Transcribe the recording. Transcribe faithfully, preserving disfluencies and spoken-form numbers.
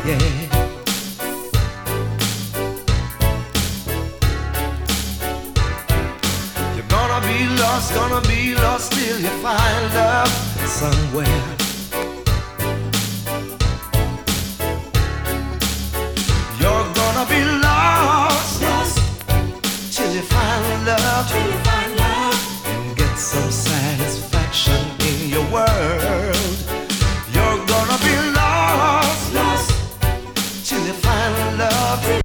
yeah. You're gonna be lost, gonna be lost till you find love somewhere.